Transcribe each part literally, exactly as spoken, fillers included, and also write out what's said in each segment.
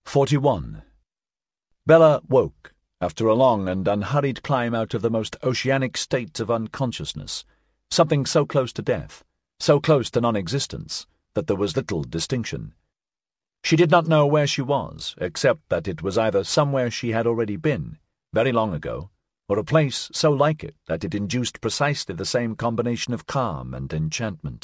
forty-one. Bella woke after a long and unhurried climb out of the most oceanic state of unconsciousness, something so close to death, so close to non-existence, that there was little distinction. She did not know where she was, except that it was either somewhere she had already been, very long ago, or a place so like it that it induced precisely the same combination of calm and enchantment.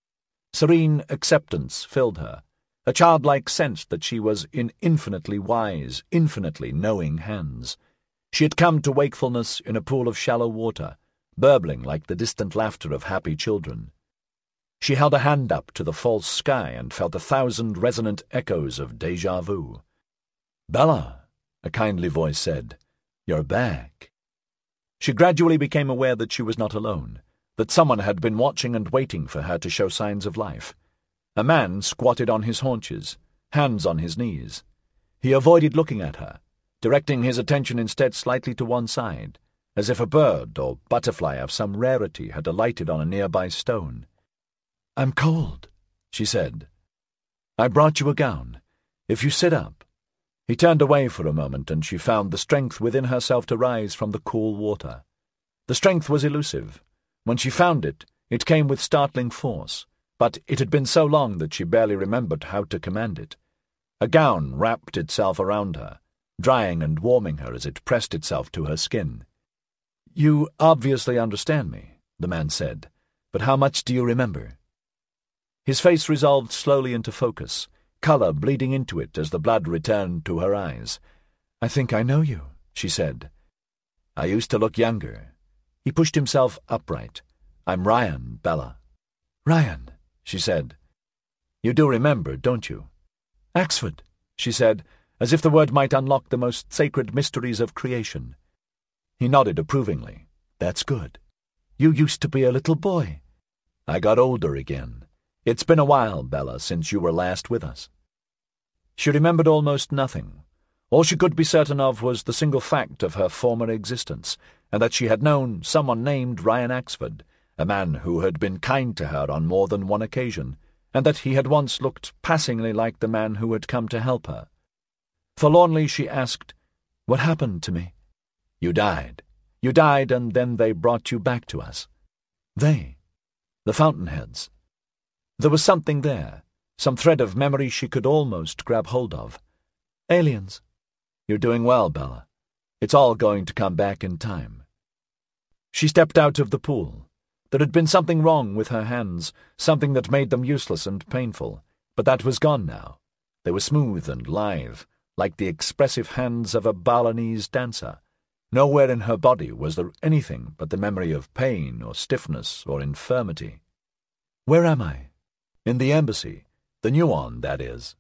Serene acceptance filled her, a childlike sense that she was in infinitely wise, infinitely knowing hands. She had come to wakefulness in a pool of shallow water, burbling like the distant laughter of happy children. She held a hand up to the false sky and felt a thousand resonant echoes of déjà vu. "Bella," a kindly voice said, "you're back." She gradually became aware that she was not alone, that someone had been watching and waiting for her to show signs of life. A man squatted on his haunches, hands on his knees. He avoided looking at her, directing his attention instead slightly to one side, as if a bird or butterfly of some rarity had alighted on a nearby stone. "I'm cold," she said. "I brought you a gown. If you sit up." He turned away for a moment, and she found the strength within herself to rise from the cool water. The strength was elusive. When she found it, it came with startling force, but it had been so long that she barely remembered how to command it. A gown wrapped itself around her, drying and warming her as it pressed itself to her skin. "You obviously understand me," the man said, "but how much do you remember?" His face resolved slowly into focus, colour bleeding into it as the blood returned to her eyes. "I think I know you," she said. "I used to look younger." He pushed himself upright. "I'm Ryan, Bella." "Ryan," she said. "You do remember, don't you?" "Axford," she said, as if the word might unlock the most sacred mysteries of creation. He nodded approvingly. "That's good. You used to be a little boy." "I got older again. It's been a while, Bella, since you were last with us." She remembered almost nothing. All she could be certain of was the single fact of her former existence, and that she had known someone named Ryan Axford, a man who had been kind to her on more than one occasion, and that he had once looked passingly like the man who had come to help her. Forlornly she asked, "What happened to me?" "You died. You died, and then they brought you back to us." "They?" "The Fountainheads." There was something there, some thread of memory she could almost grab hold of. "Aliens." "You're doing well, Bella. It's all going to come back in time." She stepped out of the pool. There had been something wrong with her hands, something that made them useless and painful, but that was gone now. They were smooth and lithe, like the expressive hands of a Balinese dancer. Nowhere in her body was there anything but the memory of pain or stiffness or infirmity. "Where am I?" "In the embassy. The new one, that is."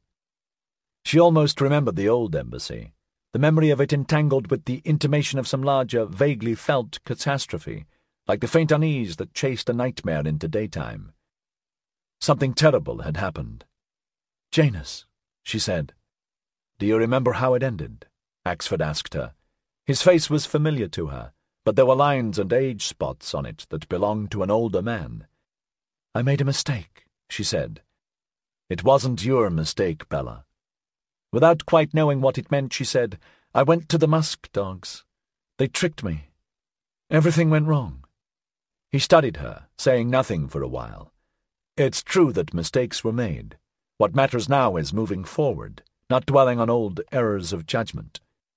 She almost remembered the old embassy, the memory of it entangled with the intimation of some larger, vaguely felt catastrophe, like the faint unease that chased a nightmare into daytime. Something terrible had happened. "Janus," she said. "Do you remember how it ended?" Axford asked her. His face was familiar to her, but there were lines and age spots on it that belonged to an older man. "I made a mistake," she said. "It wasn't your mistake, Bella." Without quite knowing what it meant, she said, "I went to the musk dogs. They tricked me. Everything went wrong." He studied her, saying nothing for a while. "It's true that mistakes were made. What matters now is moving forward, not dwelling on old errors of judgment."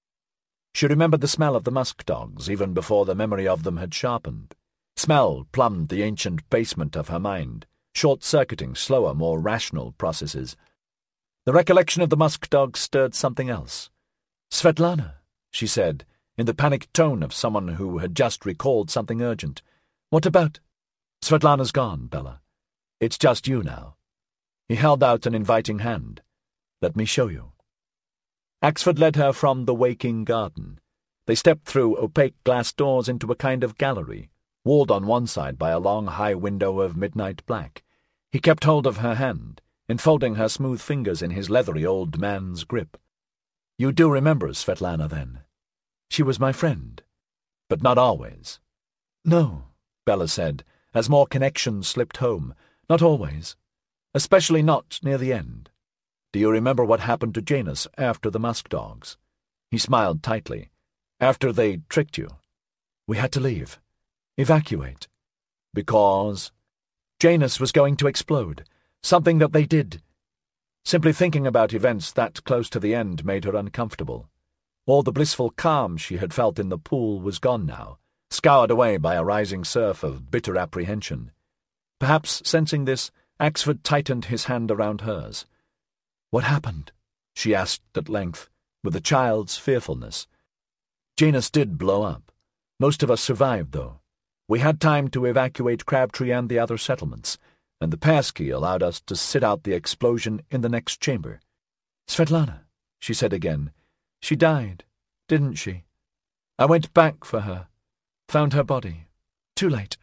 She remembered the smell of the musk dogs even before the memory of them had sharpened. Smell plumbed the ancient basement of her mind, short-circuiting slower, more rational processes. The recollection of the musk dogs stirred something else. "Svetlana," she said, in the panicked tone of someone who had just recalled something urgent. "What about—" "Svetlana's gone, Bella. It's just you now." He held out an inviting hand. "Let me show you." Axford led her from the waking garden. They stepped through opaque glass doors into a kind of gallery, walled on one side by a long high window of midnight black. He kept hold of her hand, enfolding her smooth fingers in his leathery old man's grip. "You do remember Svetlana, then?" "She was my friend." "But not always." "No," Bella said, as more connection slipped home. "Not always. Especially not near the end." Do you remember what happened to Janus after the musk dogs?" He smiled tightly. "After they tricked you." "We had to leave. Evacuate." "Because?" "Janus was going to explode. Something that they did." Simply thinking about events that close to the end made her uncomfortable. All the blissful calm she had felt in the pool was gone now, scoured away by a rising surf of bitter apprehension. Perhaps sensing this, Axford tightened his hand around hers. "What happened?" she asked at length, with a child's fearfulness. "Janus did blow up. Most of us survived, though. We had time to evacuate Crabtree and the other settlements, and the passkey allowed us to sit out the explosion in the next chamber." "Svetlana," she said again. "She died, didn't she? I went back for her. Found her body. Too late."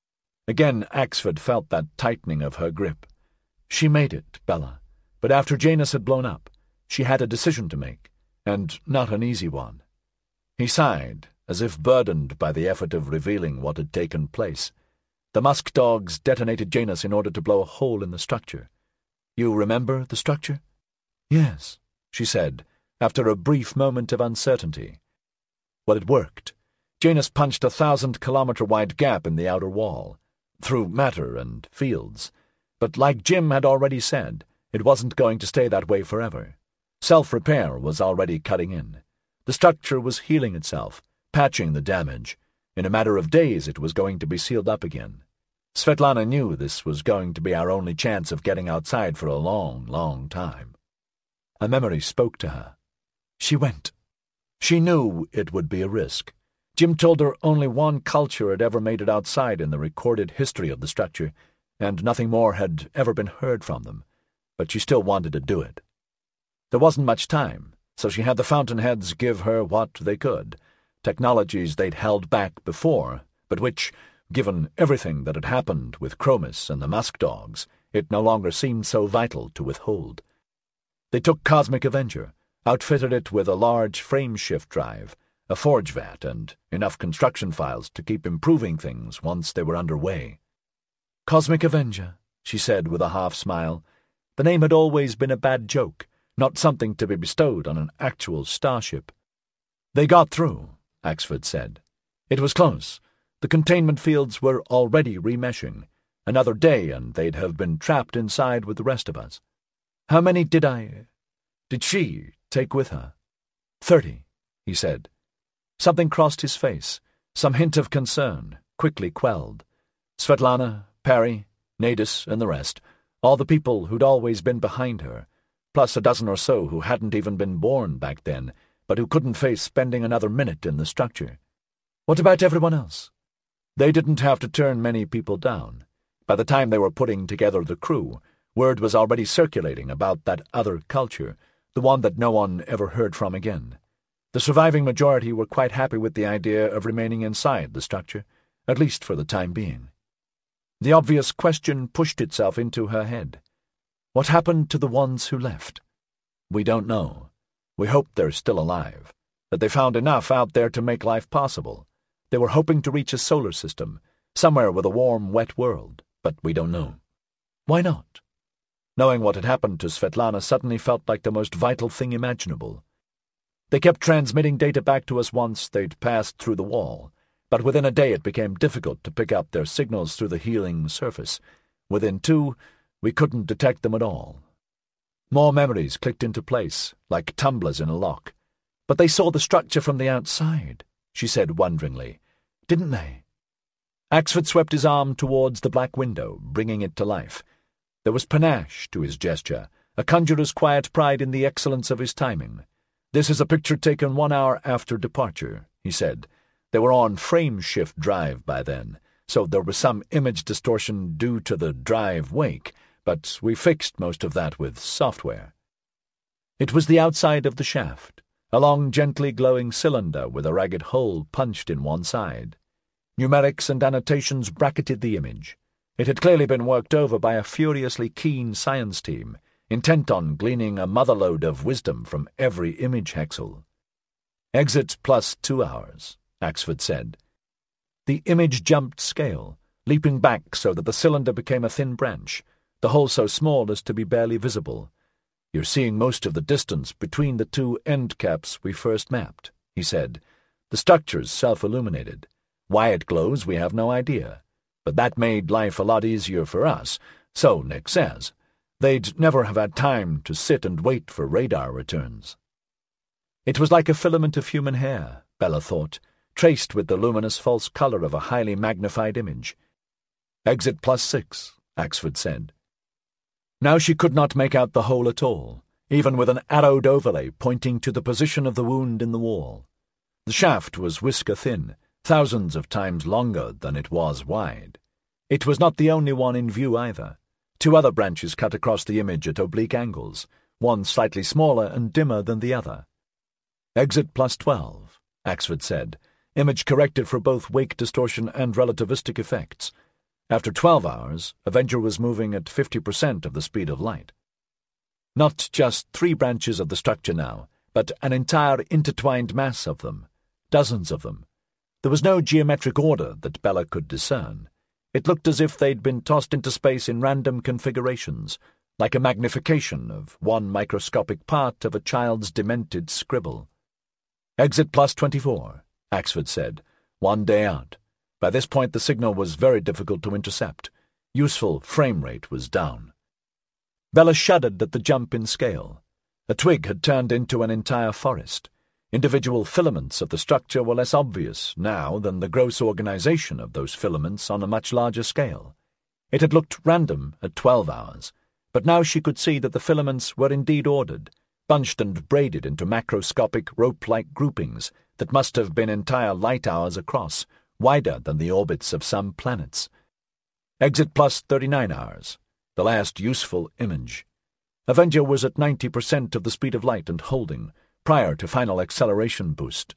Again Axford felt that tightening of her grip. "She made it, Bella, but after Janus had blown up, she had a decision to make, and not an easy one." He sighed, as if burdened by the effort of revealing what had taken place. "The musk dogs detonated Janus in order to blow a hole in the structure. You remember the structure?" "Yes," she said, after a brief moment of uncertainty. "Well, it worked. Janus punched a thousand-kilometre-wide gap in the outer wall, through matter and fields. But like Jim had already said, it wasn't going to stay that way forever. Self-repair was already cutting in. The structure was healing itself, patching the damage. In a matter of days it was going to be sealed up again. Svetlana knew this was going to be our only chance of getting outside for a long, long time." A memory spoke to her. She went. She knew it would be a risk. Jim told her only one culture had ever made it outside in the recorded history of the structure, and nothing more had ever been heard from them, but she still wanted to do it. There wasn't much time, so she had the Fountainheads give her what they could, technologies they'd held back before, but which, given everything that had happened with Chromis and the musk dogs, it no longer seemed so vital to withhold. They took Cosmic Avenger, outfitted it with a large frame-shift drive, a forge vat, and enough construction files to keep improving things once they were underway. "Cosmic Avenger," she said with a half-smile. The name had always been a bad joke, not something to be bestowed on an actual starship. "They got through," Axford said. "It was close. The containment fields were already remeshing. Another day and they'd have been trapped inside with the rest of us. How many did I... did she take with her?" Thirty, he said. Something crossed his face, some hint of concern, quickly quelled. Svetlana, Parry, Nadis, and the rest, all the people who'd always been behind her, plus a dozen or so who hadn't even been born back then, but who couldn't face spending another minute in the structure. What about everyone else? They didn't have to turn many people down. By the time they were putting together the crew, word was already circulating about that other culture, the one that no one ever heard from again. The surviving majority were quite happy with the idea of remaining inside the structure, at least for the time being. The obvious question pushed itself into her head. What happened to the ones who left? We don't know. We hope they're still alive, that they found enough out there to make life possible. They were hoping to reach a solar system, somewhere with a warm, wet world, but we don't know. Why not? Knowing what had happened to Svetlana suddenly felt like the most vital thing imaginable. They kept transmitting data back to us once they'd passed through the wall, but within a day it became difficult to pick up their signals through the healing surface. Within two, we couldn't detect them at all. More memories clicked into place, like tumblers in a lock. But they saw the structure from the outside, she said wonderingly. Didn't they? Axford swept his arm towards the black window, bringing it to life. There was panache to his gesture, a conjurer's quiet pride in the excellence of his timing. "This is a picture taken one hour after departure," he said. "They were on frame-shift drive by then, so there was some image distortion due to the drive wake, but we fixed most of that with software." It was the outside of the shaft, a long, gently glowing cylinder with a ragged hole punched in one side. Numerics and annotations bracketed the image. It had clearly been worked over by a furiously keen science team, intent on gleaning a motherlode of wisdom from every image hexel. "Exit plus two hours," Axford said. The image jumped scale, leaping back so that the cylinder became a thin branch, the hole so small as to be barely visible. "You're seeing most of the distance between the two end caps we first mapped," he said. "The structure's self-illuminated. Why it glows, we have no idea. But that made life a lot easier for us, so Nick says. They'd never have had time to sit and wait for radar returns." It was like a filament of human hair, Bella thought, traced with the luminous false color of a highly magnified image. "Exit plus six," Axford said. Now she could not make out the hole at all, even with an arrowed overlay pointing to the position of the wound in the wall. The shaft was whisker-thin, thousands of times longer than it was wide. It was not the only one in view either. Two other branches cut across the image at oblique angles, one slightly smaller and dimmer than the other. "Exit plus twelve," Axford said, image corrected for both wake distortion and relativistic effects. After twelve hours, Avenger was moving at fifty percent of the speed of light. Not just three branches of the structure now, but an entire intertwined mass of them, dozens of them. There was no geometric order that Bella could discern. It looked as if they'd been tossed into space in random configurations, like a magnification of one microscopic part of a child's demented scribble. "Exit plus twenty-four," Axford said, "one day out. By this point the signal was very difficult to intercept. Useful frame rate was down." Bella shuddered at the jump in scale. A twig had turned into an entire forest. Individual filaments of the structure were less obvious now than the gross organization of those filaments on a much larger scale. It had looked random at twelve hours, but now she could see that the filaments were indeed ordered, bunched and braided into macroscopic rope-like groupings that must have been entire light hours across, wider than the orbits of some planets. Exit plus thirty-nine hours, the last useful image. Avenger was at ninety percent of the speed of light and holding, prior to final acceleration boost.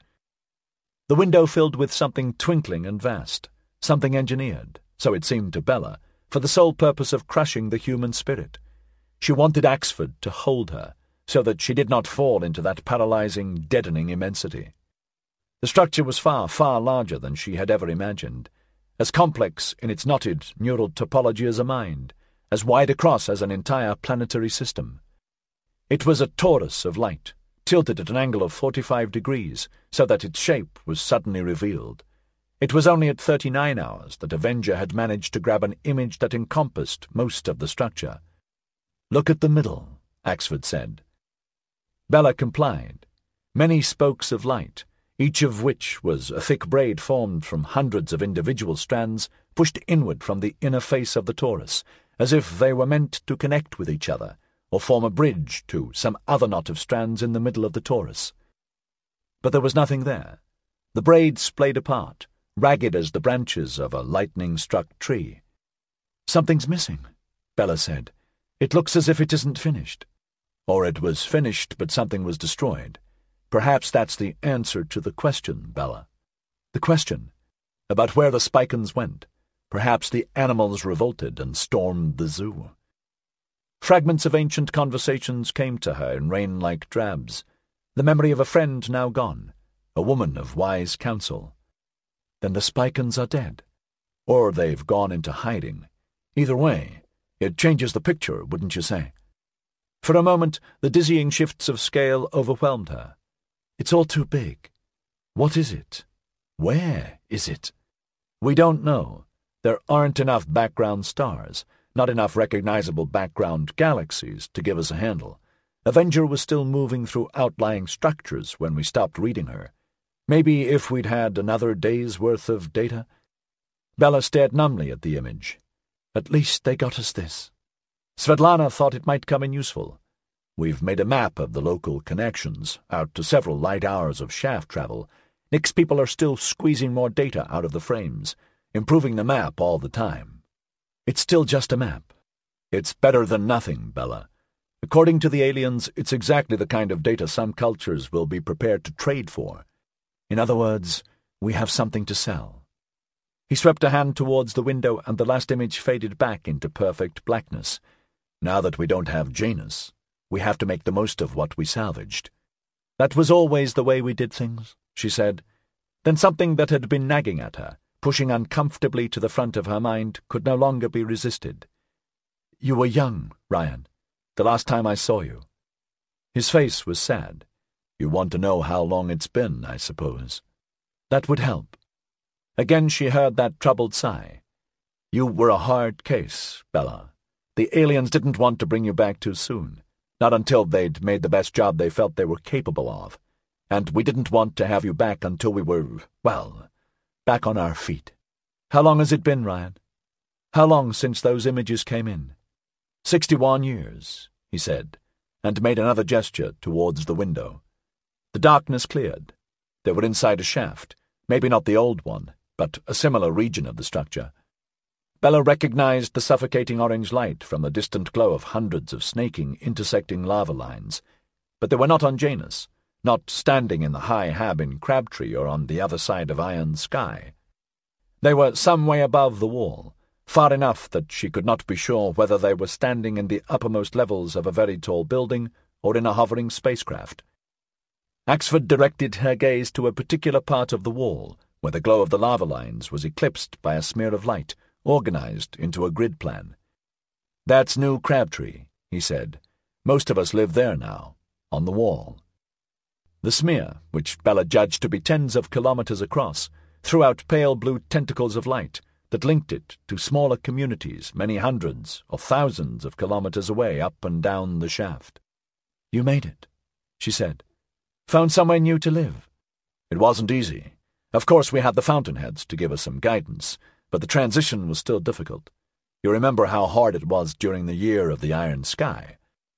The window filled with something twinkling and vast, something engineered, so it seemed to Bella, for the sole purpose of crushing the human spirit. She wanted Axford to hold her, so that she did not fall into that paralyzing, deadening immensity. The structure was far, far larger than she had ever imagined, as complex in its knotted neural topology as a mind, as wide across as an entire planetary system. It was a torus of light, tilted at an angle of forty-five degrees, so that its shape was suddenly revealed. It was only at thirty-nine hours that Avenger had managed to grab an image that encompassed most of the structure. "Look at the middle," Axford said. Bella complied. Many spokes of light, each of which was a thick braid formed from hundreds of individual strands, pushed inward from the inner face of the torus, as if they were meant to connect with each other, or form a bridge to some other knot of strands in the middle of the torus. But there was nothing there. The braids splayed apart, ragged as the branches of a lightning-struck tree. "Something's missing," Bella said. "It looks as if it isn't finished." Or it was finished, but something was destroyed. Perhaps that's the answer to the question, Bella. The question about where the Spikans went. Perhaps the animals revolted and stormed the zoo. Fragments of ancient conversations came to her in rain-like drabs. The memory of a friend now gone, a woman of wise counsel. Then the Spikans are dead. Or they've gone into hiding. Either way, it changes the picture, wouldn't you say? For a moment, the dizzying shifts of scale overwhelmed her. It's all too big. What is it? Where is it? We don't know. There aren't enough background stars, not enough recognizable background galaxies to give us a handle. Avenger was still moving through outlying structures when we stopped reading her. Maybe if we'd had another day's worth of data. Bella stared numbly at the image. At least they got us this. Svetlana thought it might come in useful. We've made a map of the local connections, out to several light hours of shaft travel. Nick's people are still squeezing more data out of the frames, improving the map all the time. It's still just a map. It's better than nothing, Bella. According to the aliens, it's exactly the kind of data some cultures will be prepared to trade for. In other words, we have something to sell. He swept a hand towards the window, and the last image faded back into perfect blackness. Now that we don't have Janus, we have to make the most of what we salvaged. That was always the way we did things, she said. Then something that had been nagging at her, pushing uncomfortably to the front of her mind, could no longer be resisted. You were young, Ryan, the last time I saw you. His face was sad. "You want to know how long it's been, I suppose." "That would help." Again she heard that troubled sigh. "You were a hard case, Bella. The aliens didn't want to bring you back too soon, not until they'd made the best job they felt they were capable of. And we didn't want to have you back until we were, well, back on our feet." "How long has it been, Ryan? How long since those images came in?" Sixty-one years, he said, and made another gesture towards the window. The darkness cleared. They were inside a shaft, maybe not the old one, but a similar region of the structure. Bella recognized the suffocating orange light from the distant glow of hundreds of snaking, intersecting lava lines. But they were not on Janus, not standing in the high hab in Crabtree or on the other side of Iron Sky. They were some way above the wall, far enough that she could not be sure whether they were standing in the uppermost levels of a very tall building or in a hovering spacecraft. Axford directed her gaze to a particular part of the wall, where the glow of the lava lines was eclipsed by a smear of light, organized into a grid plan. "That's New Crabtree," he said. "Most of us live there now, on the wall." The smear, which Bella judged to be tens of kilometers across, threw out pale blue tentacles of light that linked it to smaller communities many hundreds or thousands of kilometers away up and down the shaft. "You made it," she said. "Found somewhere new to live." "It wasn't easy. Of course we had the Fountainheads to give us some guidance, but the transition was still difficult. You remember how hard it was during the year of the Iron Sky?"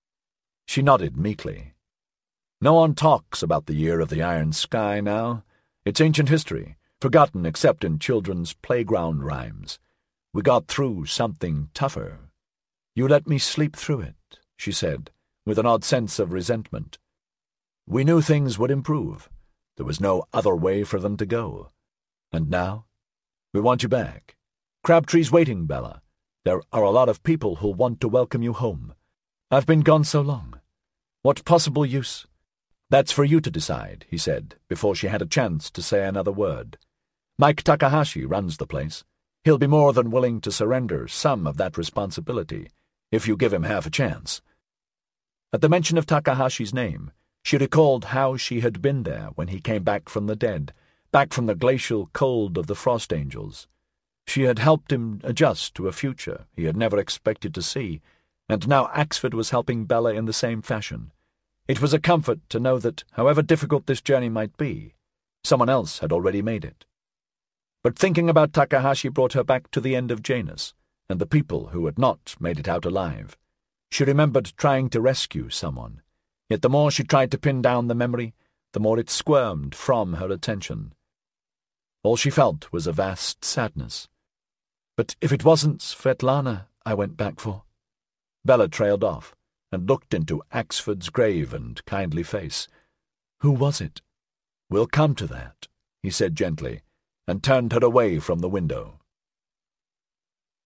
She nodded meekly. "No one talks about the year of the Iron Sky now. It's ancient history, forgotten except in children's playground rhymes. We got through something tougher." "You let me sleep through it," she said, with an odd sense of resentment. "We knew things would improve. There was no other way for them to go. And now? We want you back. Crabtree's waiting, Bella. There are a lot of people who'll want to welcome you home. I've been gone so long. What possible use?" "That's for you to decide," he said, before she had a chance to say another word. "Mike Takahashi runs the place. He'll be more than willing to surrender some of that responsibility, if you give him half a chance." At the mention of Takahashi's name, she recalled how she had been there when he came back from the dead, back from the glacial cold of the Frost Angels. She had helped him adjust to a future he had never expected to see, and now Axford was helping Bella in the same fashion. It was a comfort to know that, however difficult this journey might be, someone else had already made it. But thinking about Takahashi brought her back to the end of Janus, and the people who had not made it out alive. She remembered trying to rescue someone, yet the more she tried to pin down the memory, the more it squirmed from her attention. All she felt was a vast sadness. "But if it wasn't Svetlana I went back for—" Bella trailed off, and looked into Axford's grave and kindly face. "Who was it?" "We'll come to that," he said gently, and turned her away from the window.